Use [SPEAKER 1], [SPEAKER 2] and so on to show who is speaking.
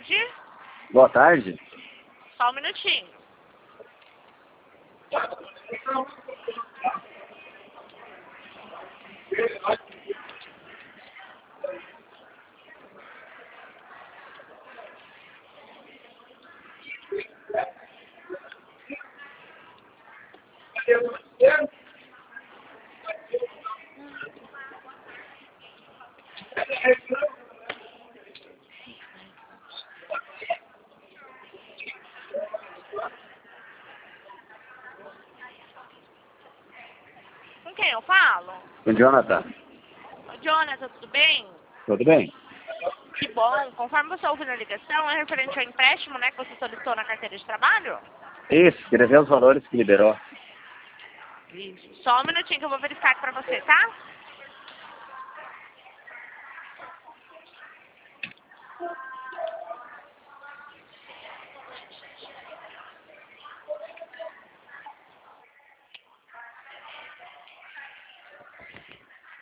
[SPEAKER 1] tarde.
[SPEAKER 2] Boa tarde.
[SPEAKER 1] Só um minutinho. Com quem eu falo?
[SPEAKER 2] Com o Jonathan.
[SPEAKER 1] Ô, Jonathan, tudo bem?
[SPEAKER 2] Tudo bem?
[SPEAKER 1] Que bom. Conforme você ouviu na ligação, é referente ao empréstimo, né, que você solicitou na carteira de trabalho?
[SPEAKER 2] Isso, queria ver os valores que liberou.
[SPEAKER 1] Isso. Só um minutinho que eu vou verificar aqui pra você, tá?